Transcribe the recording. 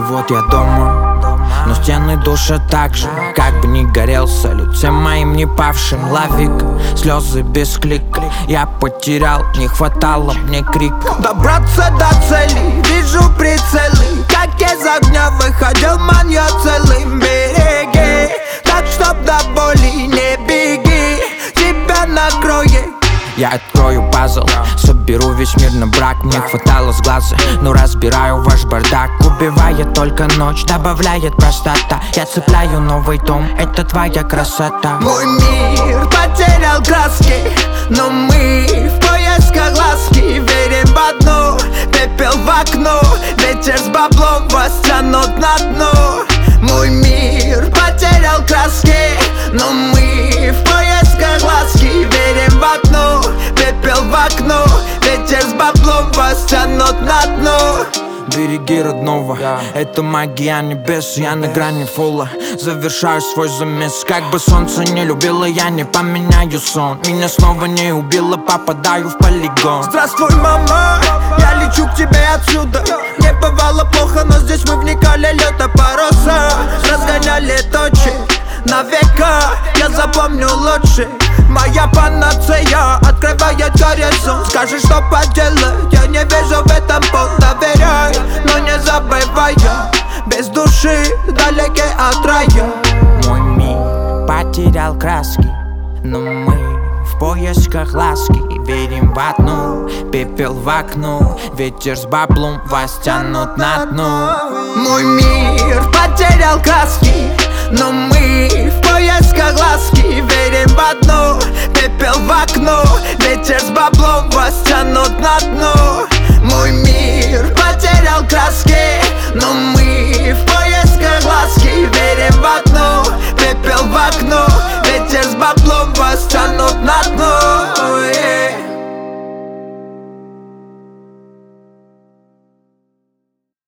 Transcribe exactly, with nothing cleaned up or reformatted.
вот я дома, но стены душат так же. Как бы ни горел салют всем моим не павшим. Лавик, слезы без клика. Я потерял, не хватало мне крика. Добраться до цели, вижу прицелы. Как из огня выходил маньяк целым. Береги, так чтоб до боли не беги, тебя накроет. Я открою пазл, соберу весь мир на брак. Мне хватало с глаза, но разбираю ваш бардак. Убивает только ночь, добавляет простота. Я цепляю новый том, это твоя красота. Мой мир потерял краски, но мы в поисках ласки. Верим в одно, пепел в окно. Ветер с баблом вас тянут на дно. Мой мир потерял краски, но мы в поисках ласки. Верим в одно, пепел в окно. Ветер с баблом вас тянут на дно. Береги родного, yeah. Это магия небес. Я на грани фола, завершаю свой замес. Как бы солнце не любило, я не поменяю сон. Меня снова не убило, попадаю в полигон. Здравствуй, мама, я лечу к тебе отсюда. Не бывало плохо, но здесь мы вникали. Лето паруса, разгоняли точи на века, я запомню лучше. Моя панацея открывает горизонт. Скажи, что поделать, я не вижу в этом пол. Доверяй, но не забывай, без души, далеки от рая. Мой мир потерял краски, но мы в поисках ласки. Верим в одну, пепел в окно. Ветер с баблом вас тянут на дно. Мой мир потерял краски, но мы в поисках ласки. Верим в одно,